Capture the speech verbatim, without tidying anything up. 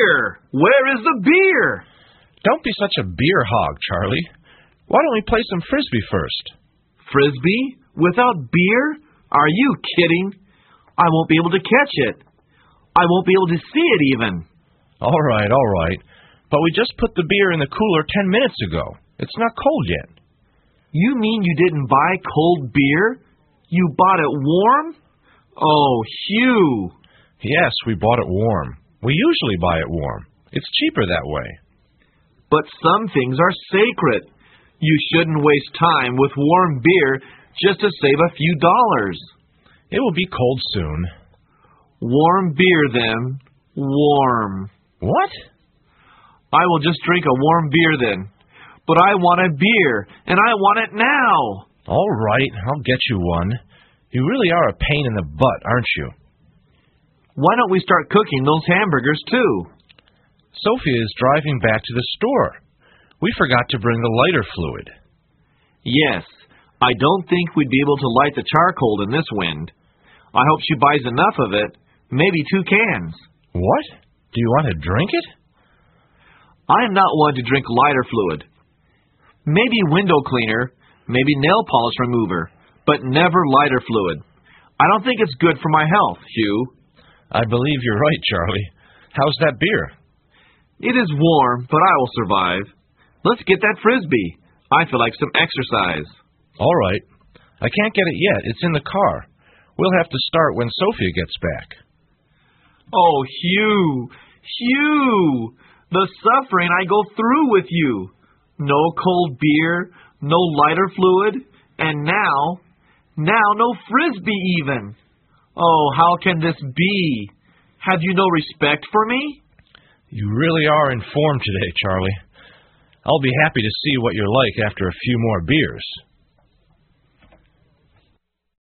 beer? Where is the beer? Don't be such a beer hog, Charlie. Why don't we play some Frisbee first? Frisbee? Without beer? Are you kidding? I won't be able to catch it. I won't be able to see it even. All right, all right. But we just put the beer in the cooler ten minutes ago. It's not cold yet. You mean you didn't buy cold beer? You bought it warm? Oh, Hugh. Yes, we bought it warm. We usually buy it warm. It's cheaper that way. But some things are sacred. You shouldn't waste time with warm beer just to save a few dollars. It will be cold soon. Warm beer, then. Warm. What? I will just drink a warm beer, then. But I want a beer, and I want it now. All right, I'll get you one. You really are a pain in the butt, aren't you? Why don't we start cooking those hamburgers, too? Sophia is driving back to the store. We forgot to bring the lighter fluid. Yes, I don't think we'd be able to light the charcoal in this wind. I hope she buys enough of it, maybe two cans. What? Do you want to drink it? I am not one to drink lighter fluid. Maybe window cleaner, maybe nail polish remover, but never lighter fluid. I don't think it's good for my health, Hugh. I believe you're right, Charlie. How's that beer? It is warm, but I will survive. Let's get that Frisbee. I feel like some exercise. All right. I can't get it yet. It's in the car. We'll have to start when Sophia gets back. Oh, Hugh, Hugh, the suffering I go through with you. No cold beer, no lighter fluid, and now, now no Frisbee even. Oh, how can this be? Have you no respect for me? You really are informed today, Charlie. I'll be happy to see what you're like after a few more beers.